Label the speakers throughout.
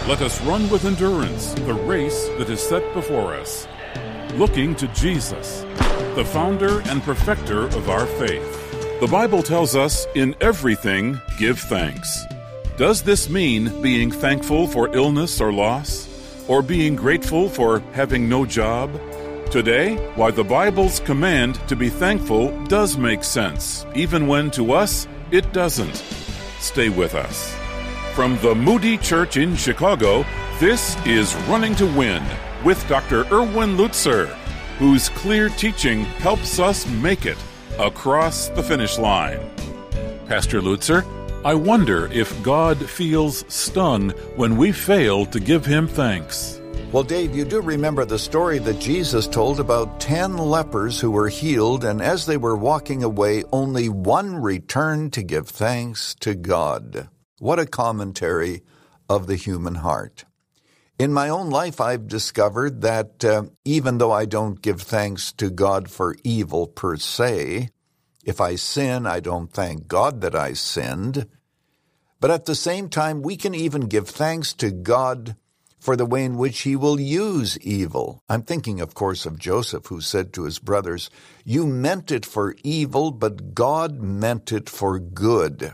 Speaker 1: Let us run with endurance the race that is set before us, looking to Jesus, the founder and perfecter of our faith. The Bible tells us, in everything, give thanks. Does this mean being thankful for illness or loss? Or being grateful for having no job? Today, why the Bible's command to be thankful does make sense, even when to us it doesn't. Stay with us. From the Moody Church in Chicago, this is Running to Win with Dr. Erwin Lutzer, whose clear teaching helps us make it across the finish line. Pastor Lutzer, I wonder if God feels stung when we fail to give him thanks.
Speaker 2: Well, Dave, you do remember the story that Jesus told about 10 lepers who were healed, and as they were walking away, only one returned to give thanks to God. What a commentary of the human heart. In my own life, I've discovered that even though I don't give thanks to God for evil per se, if I sin, I don't thank God that I sinned. But at the same time, we can even give thanks to God for the way in which he will use evil. I'm thinking, of course, of Joseph, who said to his brothers, "You meant it for evil, but God meant it for good."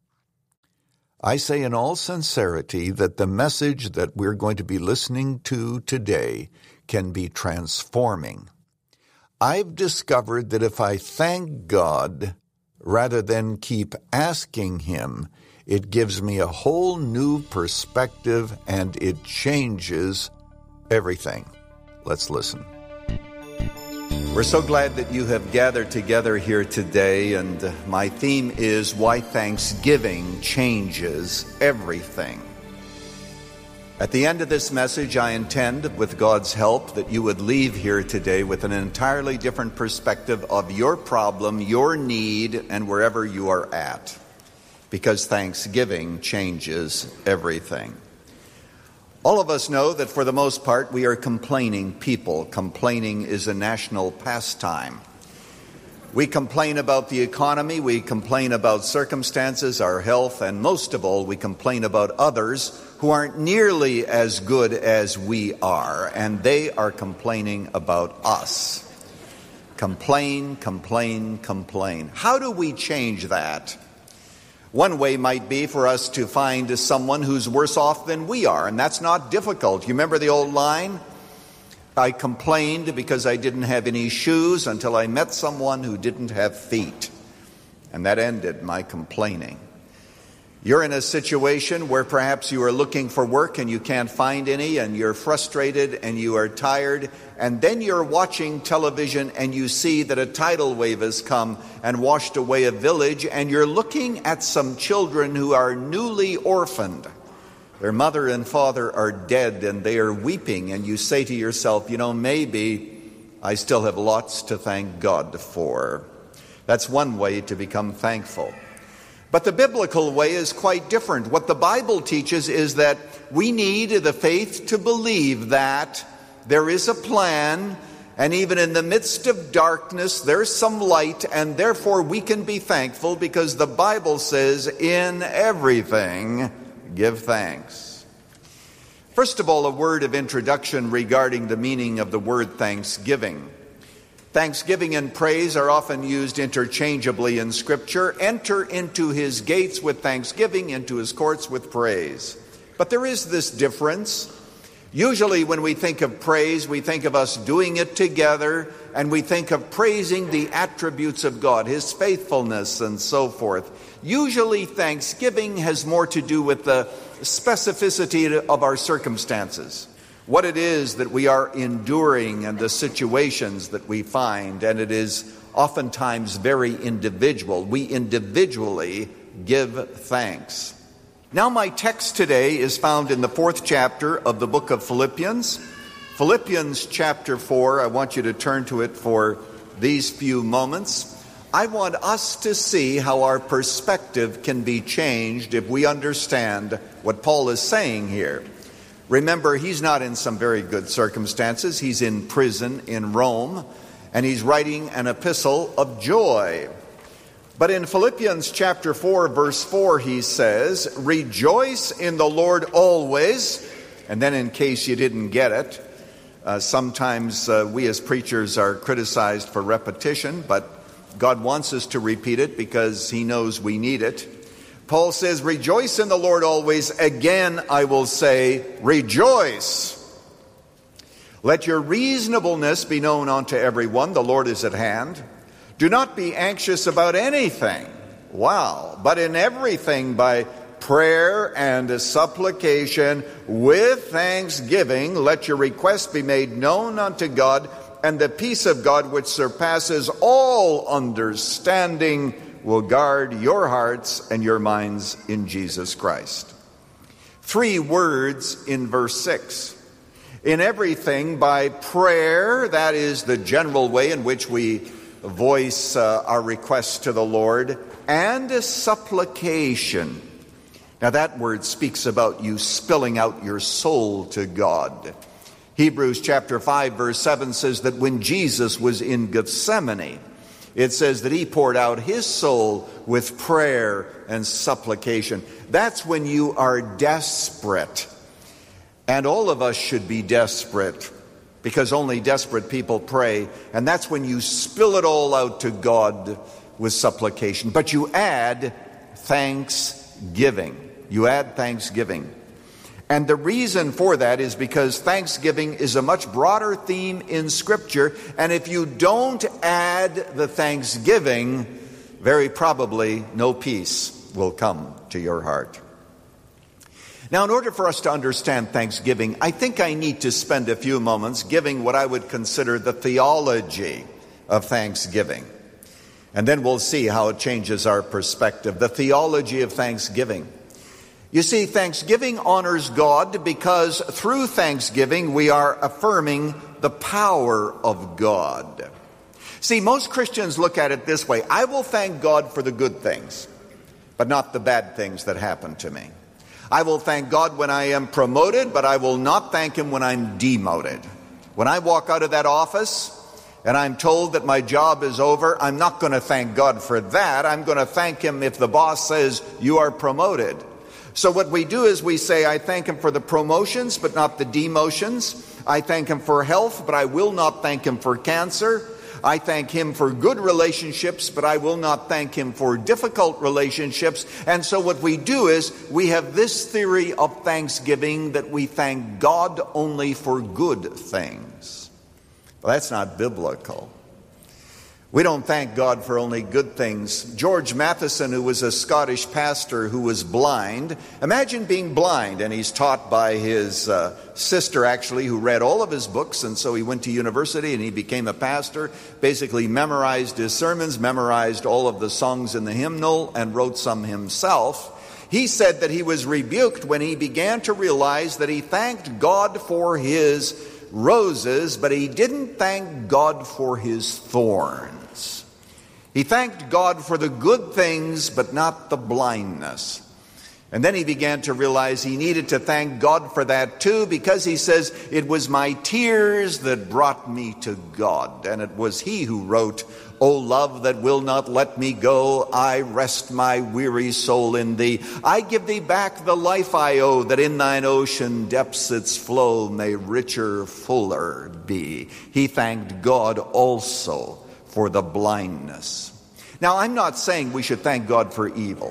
Speaker 2: I say in all sincerity that the message that we're going to be listening to today can be transforming. I've discovered that if I thank God rather than keep asking him, it gives me a whole new perspective and it changes everything. Let's listen. We're so glad that you have gathered together here today, and my theme is why Thanksgiving changes everything. At the end of this message, I intend, with God's help, that you would leave here today with an entirely different perspective of your problem, your need, and wherever you are at. Because Thanksgiving changes everything. All of us know that for the most part we are complaining people. Complaining is a national pastime. We complain about the economy, we complain about circumstances, our health, and most of all we complain about others who aren't nearly as good as we are, and they are complaining about us. Complain, complain, complain. How do we change that? One way might be for us to find someone who's worse off than we are, and that's not difficult. You remember the old line? I complained because I didn't have any shoes until I met someone who didn't have feet. And that ended my complaining. You're in a situation where perhaps you are looking for work and you can't find any, and you're frustrated and you are tired, and then you're watching television and you see that a tidal wave has come and washed away a village, and you're looking at some children who are newly orphaned. Their mother and father are dead and they are weeping, and you say to yourself, maybe I still have lots to thank God for. That's one way to become thankful. But the biblical way is quite different. What the Bible teaches is that we need the faith to believe that there is a plan, and even in the midst of darkness, there's some light, and therefore we can be thankful because the Bible says, in everything, give thanks. First of all, a word of introduction regarding the meaning of the word thanksgiving. Thanksgiving and praise are often used interchangeably in Scripture. Enter into his gates with thanksgiving, into his courts with praise. But there is this difference. Usually when we think of praise, we think of us doing it together, and we think of praising the attributes of God, his faithfulness and so forth. Usually thanksgiving has more to do with the specificity of our circumstances. What it is that we are enduring and the situations that we find, and it is oftentimes very individual. We individually give thanks. Now my text today is found in the 4th chapter of the book of Philippians. Philippians chapter 4, I want you to turn to it for these few moments. I want us to see how our perspective can be changed if we understand what Paul is saying here. Remember, he's not in some very good circumstances. He's in prison in Rome, and he's writing an epistle of joy. But in Philippians chapter 4, verse 4, he says, "Rejoice in the Lord always. And then in case you didn't get it, sometimes we as preachers are criticized for repetition, but God wants us to repeat it because he knows we need it. Paul says, rejoice in the Lord always. Again, I will say, rejoice. Let your reasonableness be known unto everyone. The Lord is at hand. Do not be anxious about anything. Wow. But in everything by prayer and supplication with thanksgiving, let your requests be made known unto God, and the peace of God, which surpasses all understanding, will guard your hearts and your minds in Jesus Christ. 3 words in verse 6. In everything by prayer, that is the general way in which we voice our requests to the Lord, and supplication. Now that word speaks about you spilling out your soul to God. Hebrews chapter 5 verse 7 says that when Jesus was in Gethsemane, it says that he poured out his soul with prayer and supplication. That's when you are desperate. And all of us should be desperate, because only desperate people pray. And that's when you spill it all out to God with supplication. But you add thanksgiving. You add thanksgiving. And the reason for that is because thanksgiving is a much broader theme in Scripture. And if you don't add the thanksgiving, very probably no peace will come to your heart. Now, in order for us to understand thanksgiving, I think I need to spend a few moments giving what I would consider the theology of thanksgiving. And then we'll see how it changes our perspective. The theology of thanksgiving. You see, thanksgiving honors God because through thanksgiving we are affirming the power of God. See, most Christians look at it this way. I will thank God for the good things, but not the bad things that happen to me. I will thank God when I am promoted, but I will not thank him when I'm demoted. When I walk out of that office and I'm told that my job is over, I'm not going to thank God for that. I'm going to thank him if the boss says you are promoted. So what we do is we say, I thank him for the promotions, but not the demotions. I thank him for health, but I will not thank him for cancer. I thank him for good relationships, but I will not thank him for difficult relationships. And so what we do is we have this theory of thanksgiving that we thank God only for good things. Well, that's not biblical. We don't thank God for only good things. George Matheson, who was a Scottish pastor who was blind, imagine being blind, and he's taught by his sister, actually, who read all of his books, and so he went to university and he became a pastor, basically memorized his sermons, memorized all of the songs in the hymnal, and wrote some himself. He said that he was rebuked when he began to realize that he thanked God for his roses, but he didn't thank God for his thorns. He thanked God for the good things, but not the blindness. And then he began to realize he needed to thank God for that too, because he says, it was my tears that brought me to God. And it was he who wrote, O love that will not let me go, I rest my weary soul in thee. I give thee back the life I owe, that in thine ocean depths its flow may richer, fuller be. He thanked God also for the blindness. Now, I'm not saying we should thank God for evil.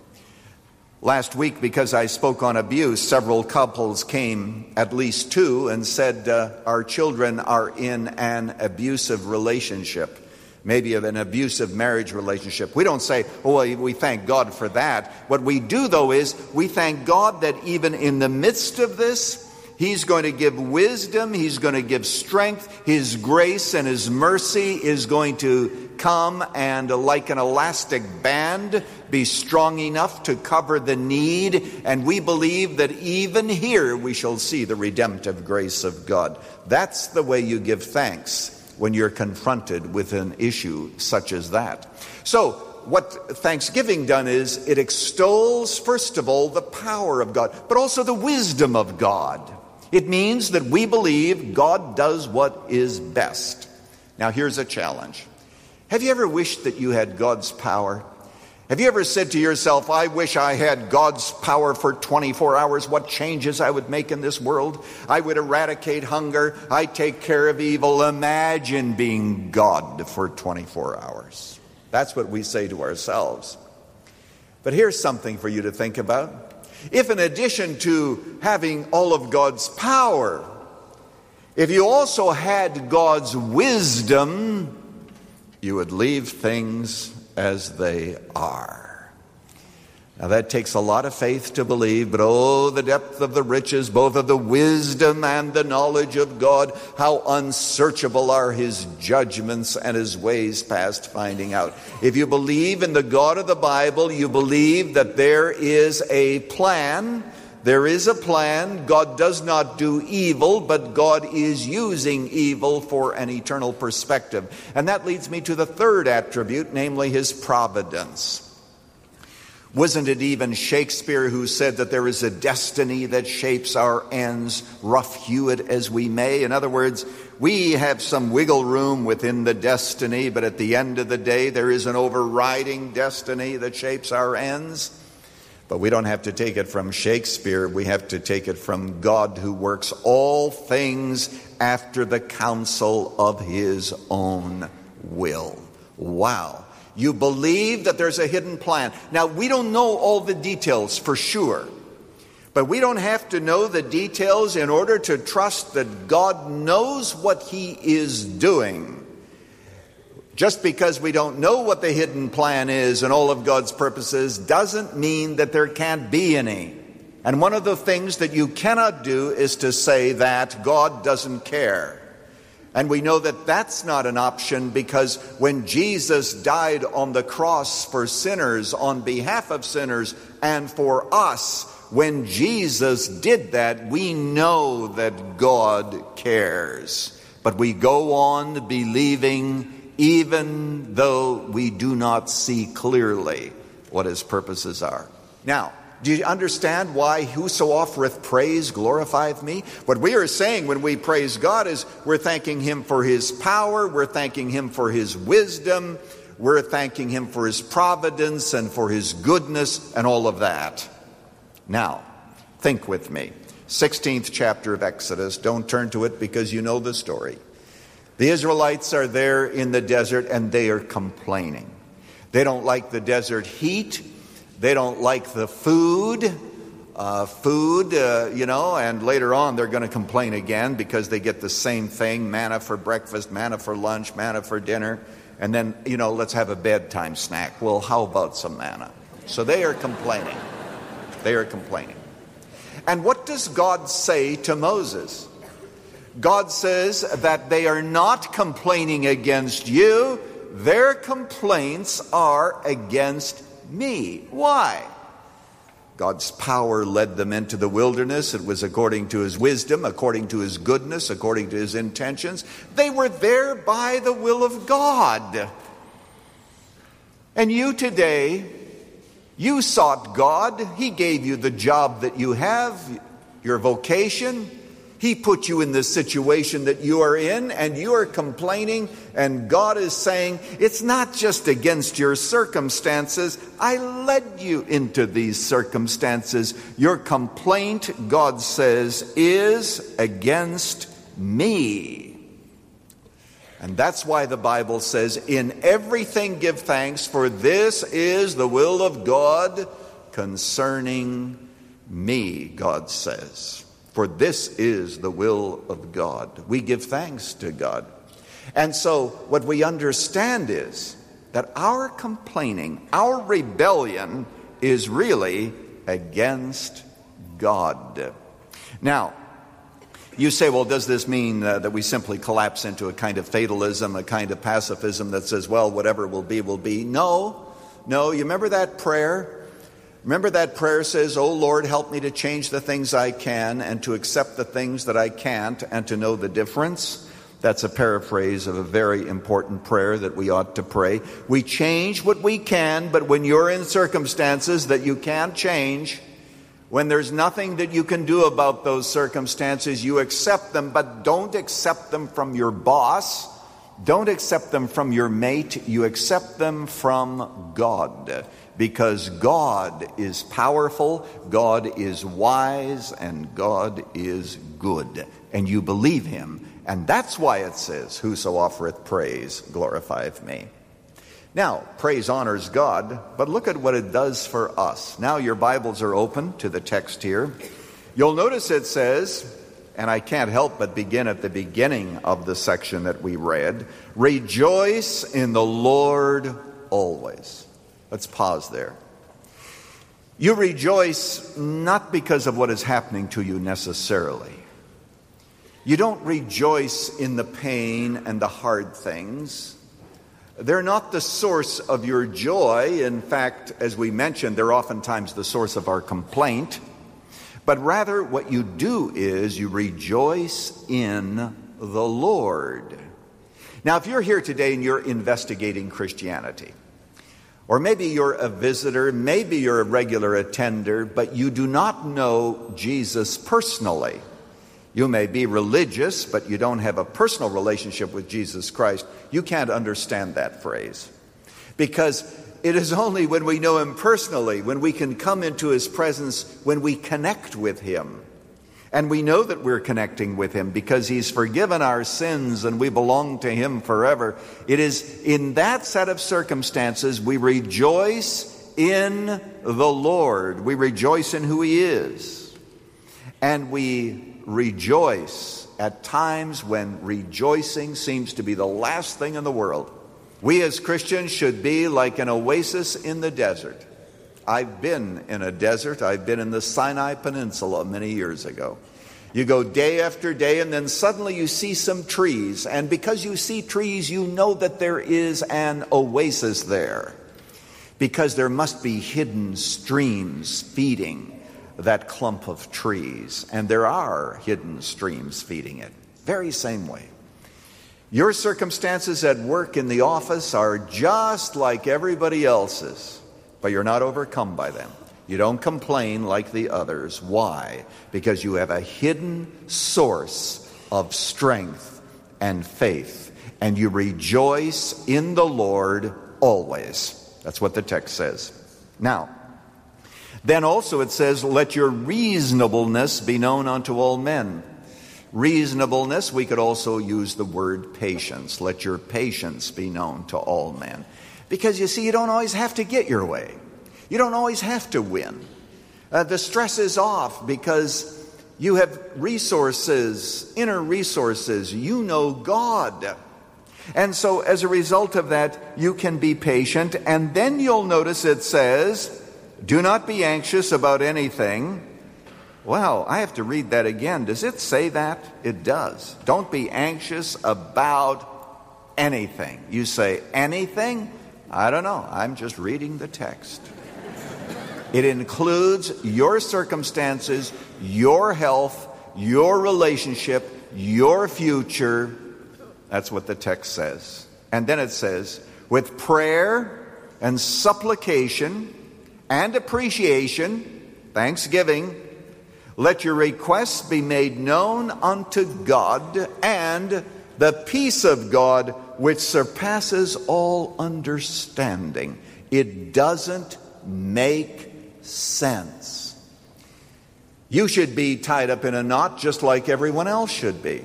Speaker 2: Last week, because I spoke on abuse, several couples came, at least 2, and said, our children are in an abusive relationship. Maybe of an abusive marriage relationship. We don't say, oh, we thank God for that. What we do, though, is we thank God that even in the midst of this, he's going to give wisdom, he's going to give strength, his grace and his mercy is going to come and, like an elastic band, be strong enough to cover the need. And we believe that even here we shall see the redemptive grace of God. That's the way you give thanks when you're confronted with an issue such as that. So what Thanksgiving done is it extols, first of all, the power of God, but also the wisdom of God. It means that we believe God does what is best. Now here's a challenge. Have you ever wished that you had God's power? Have you ever said to yourself, I wish I had God's power for 24 hours, what changes I would make in this world? I would eradicate hunger, I'd take care of evil. Imagine being God for 24 hours. That's what we say to ourselves. But here's something for you to think about. If in addition to having all of God's power, if you also had God's wisdom, you would leave things as they are. Now that takes a lot of faith to believe, but oh, the depth of the riches, both of the wisdom and the knowledge of God. How unsearchable are his judgments and his ways past finding out. If you believe in the God of the Bible, you believe that there is a plan. There is a plan. God does not do evil, but God is using evil for an eternal perspective. And that leads me to the third attribute, namely his providence. Wasn't it even Shakespeare who said that there is a destiny that shapes our ends, rough hew it as we may? In other words, we have some wiggle room within the destiny, but at the end of the day, there is an overriding destiny that shapes our ends. But we don't have to take it from Shakespeare. We have to take it from God, who works all things after the counsel of his own will. Wow. You believe that there's a hidden plan. Now, we don't know all the details for sure, but we don't have to know the details in order to trust that God knows what he is doing. Just because we don't know what the hidden plan is and all of God's purposes doesn't mean that there can't be any. And one of the things that you cannot do is to say that God doesn't care. And we know that that's not an option, because when Jesus died on the cross for sinners, on behalf of sinners and for us, when Jesus did that, we know that God cares. But we go on believing even though we do not see clearly what his purposes are. Now, do you understand why whoso offereth praise glorifieth me? What we are saying when we praise God is we're thanking him for his power, we're thanking him for his wisdom, we're thanking him for his providence and for his goodness and all of that. Now, think with me. 16th chapter of Exodus. Don't turn to it because you know the story. The Israelites are there in the desert and they are complaining. They don't like the desert heat. They don't like the food, and later on they're going to complain again because they get the same thing, manna for breakfast, manna for lunch, manna for dinner, and then, let's have a bedtime snack. Well, how about some manna? So they are complaining. They are complaining. And what does God say to Moses? God says that they are not complaining against you. Their complaints are against me. Why? God's power led them into the wilderness. It was according to his wisdom, according to his goodness, according to his intentions. They were there by the will of God. And you today, you sought God. He gave you the job that you have, your vocation. He put you in the situation that you are in, and you are complaining, and God is saying, it's not just against your circumstances. I led you into these circumstances. Your complaint, God says, is against me. And that's why the Bible says, in everything give thanks, for this is the will of God concerning me, God says. For this is the will of God. We give thanks to God. And so what we understand is that our complaining, our rebellion is really against God. Now, you say, well, does this mean that we simply collapse into a kind of fatalism, a kind of pacifism that says, well, whatever will be, will be? No. You remember that prayer? Remember that prayer says, oh Lord, help me to change the things I can and to accept the things that I can't and to know the difference. That's a paraphrase of a very important prayer that we ought to pray. We change what we can, but when you're in circumstances that you can't change, when there's nothing that you can do about those circumstances, you accept them, but don't accept them from your boss. Don't accept them from your mate. You accept them from God. because God is powerful, God is wise, and God is good. And you believe him. And that's why it says, whoso offereth praise glorifieth me. Now, praise honors God, but look at what it does for us. Now your Bibles are open to the text here. You'll notice it says, and I can't help but begin at the beginning of the section that we read, rejoice in the Lord always. Let's pause there. You rejoice not because of what is happening to you necessarily. You don't rejoice in the pain and the hard things. They're not the source of your joy. In fact, as we mentioned, they're oftentimes the source of our complaint. But rather, what you do is you rejoice in the Lord. Now, if you're here today and you're investigating Christianity, or maybe you're a visitor, maybe you're a regular attender, but you do not know Jesus personally. You may be religious, but you don't have a personal relationship with Jesus Christ. You can't understand that phrase. Because it is only when we know him personally, when we can come into his presence, when we connect with him. And we know that we're connecting with him because he's forgiven our sins and we belong to him forever. It is in that set of circumstances we rejoice in the Lord. We rejoice in who he is. And we rejoice at times when rejoicing seems to be the last thing in the world. We as Christians should be like an oasis in the desert. I've been in a desert. I've been in the Sinai Peninsula many years ago. You go day after day and then suddenly you see some trees. And because you see trees, you know that there is an oasis there. Because there must be hidden streams feeding that clump of trees. And there are hidden streams feeding it. Very same way. Your circumstances at work in the office are just like everybody else's, but you're not overcome by them. You don't complain like the others. Why? Because you have a hidden source of strength and faith, and you rejoice in the Lord always. That's what the text says. Now, then also it says, let your reasonableness be known unto all men. Reasonableness, we could also use the word patience. Let your patience be known to all men. Because you see, you don't always have to get your way. You don't always have to win. The stress is off because you have resources, inner resources. You know God. And so as a result of that, you can be patient. And then you'll notice it says, do not be anxious about anything. Well, I have to read that again. Does it say that? It does. Don't be anxious about anything. You say, anything? I don't know. I'm just reading the text. It includes your circumstances, your health, your relationship, your future. That's what the text says. And then it says, with prayer and supplication and appreciation, thanksgiving, let your requests be made known unto God, and the peace of God, which surpasses all understanding. It doesn't make sense. You should be tied up in a knot just like everyone else should be.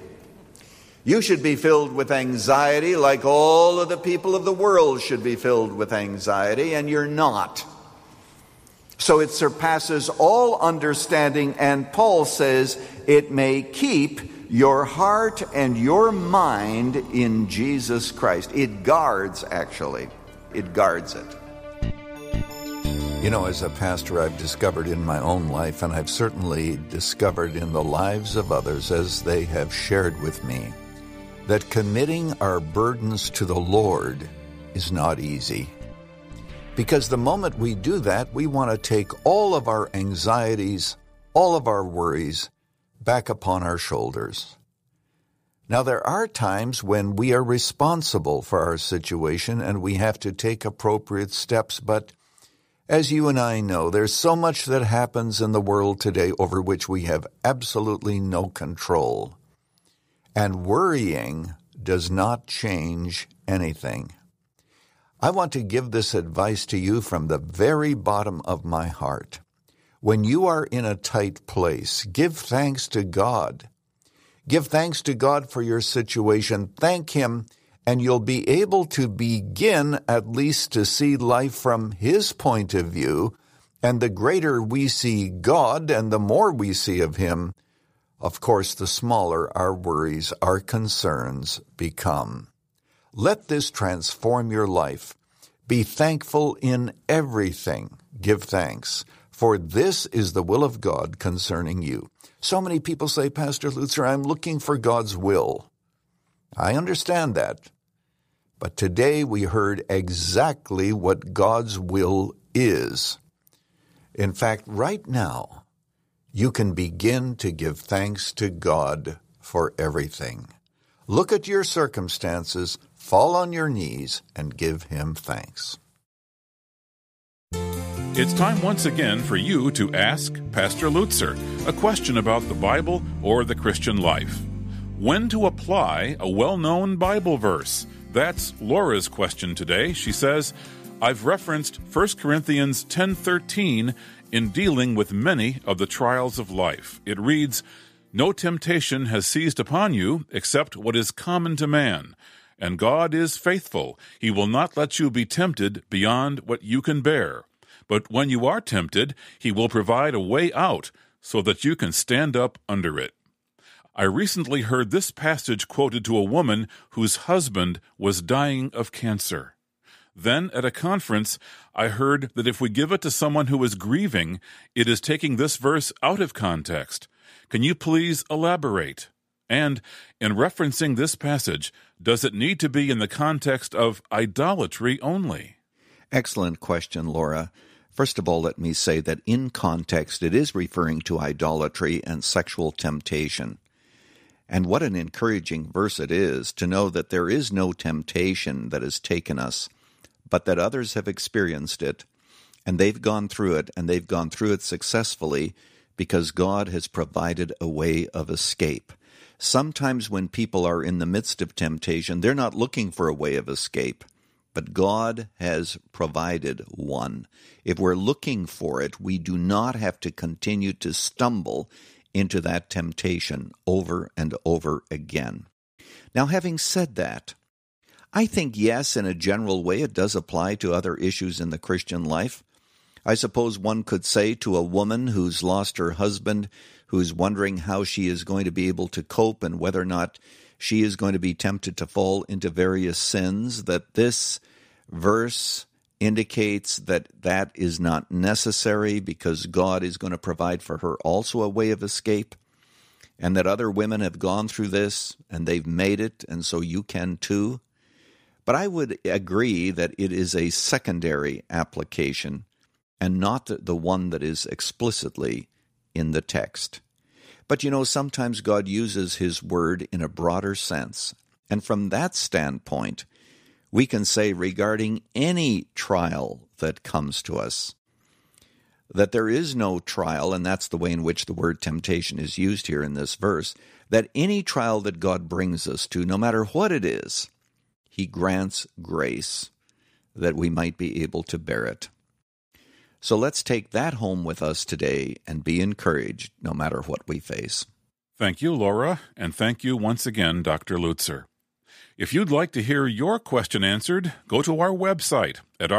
Speaker 2: You should be filled with anxiety like all of the people of the world should be filled with anxiety, and you're not. So it surpasses all understanding, and Paul says it may keep your heart and your mind in Jesus Christ. It guards, actually. It guards it. You know, as a pastor, I've discovered in my own life, and I've certainly discovered in the lives of others as they have shared with me, that committing our burdens to the Lord is not easy. Because the moment we do that, we want to take all of our anxieties, all of our worries, back upon our shoulders. Now, there are times when we are responsible for our situation and we have to take appropriate steps, but as you and I know, there's so much that happens in the world today over which we have absolutely no control. And worrying does not change anything. I want to give this advice to you from the very bottom of my heart. When you are in a tight place, give thanks to God. Give thanks to God for your situation. Thank Him, and you'll be able to begin at least to see life from His point of view. And the greater we see God and the more we see of Him, of course, the smaller our worries, our concerns become. Let this transform your life. Be thankful in everything. Give thanks, for this is the will of God concerning you. So many people say, Pastor Lutzer, I'm looking for God's will. I understand that. But today we heard exactly what God's will is. In fact, right now, you can begin to give thanks to God for everything. Look at your circumstances, fall on your knees, and give Him thanks.
Speaker 1: It's time once again for you to ask Pastor Lutzer a question about the Bible or the Christian life. When to apply a well-known Bible verse? That's Laura's question today. She says, I've referenced 1 Corinthians 10:13 in dealing with many of the trials of life. It reads, No temptation has seized upon you except what is common to man, and God is faithful. He will not let you be tempted beyond what you can bear. But when you are tempted, He will provide a way out so that you can stand up under it. I recently heard this passage quoted to a woman whose husband was dying of cancer. Then, at a conference, I heard that if we give it to someone who is grieving, it is taking this verse out of context. Can you please elaborate? And, in referencing this passage, does it need to be in the context of idolatry only?
Speaker 3: Excellent question, Laura. First of all, let me say that in context, it is referring to idolatry and sexual temptation. And what an encouraging verse it is to know that there is no temptation that has taken us, but that others have experienced it, and they've gone through it, and they've gone through it successfully because God has provided a way of escape. Sometimes when people are in the midst of temptation, they're not looking for a way of escape, but God has provided one. If we're looking for it, we do not have to continue to stumble into that temptation over and over again. Now, having said that, I think, yes, in a general way, it does apply to other issues in the Christian life. I suppose one could say to a woman who's lost her husband, who's wondering how she is going to be able to cope and whether or not she is going to be tempted to fall into various sins, that this verse indicates that that is not necessary because God is going to provide for her also a way of escape, and that other women have gone through this and they've made it, and so you can too. But I would agree that it is a secondary application and not the one that is explicitly in the text. But sometimes God uses His word in a broader sense. And from that standpoint, we can say regarding any trial that comes to us, that there is no trial, and that's the way in which the word temptation is used here in this verse, that any trial that God brings us to, no matter what it is, He grants grace that we might be able to bear it. So let's take that home with us today and be encouraged no matter what we face.
Speaker 1: Thank you, Laura, and thank you once again, Dr. Lutzer. If you'd like to hear your question answered, go to our website at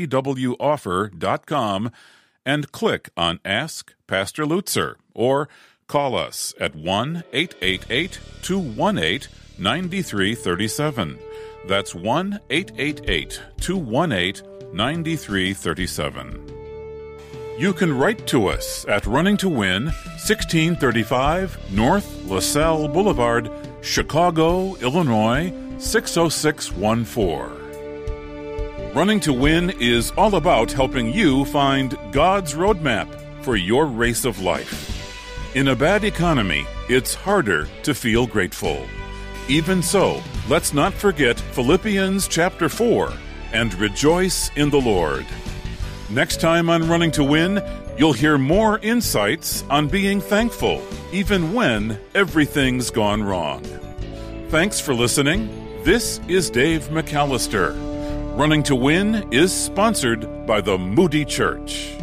Speaker 1: rtwoffer.com and click on Ask Pastor Lutzer, or call us at 1-888-218-9337. That's 1-888-218-9337. You can write to us at Running to Win, 1635 North LaSalle Boulevard, Chicago, Illinois, 60614. Running to Win is all about helping you find God's roadmap for your race of life. In a bad economy, it's harder to feel grateful. Even so, let's not forget Philippians chapter 4 and rejoice in the Lord. Next time on Running to Win, you'll hear more insights on being thankful, even when everything's gone wrong. Thanks for listening. This is Dave McAllister. Running to Win is sponsored by the Moody Church.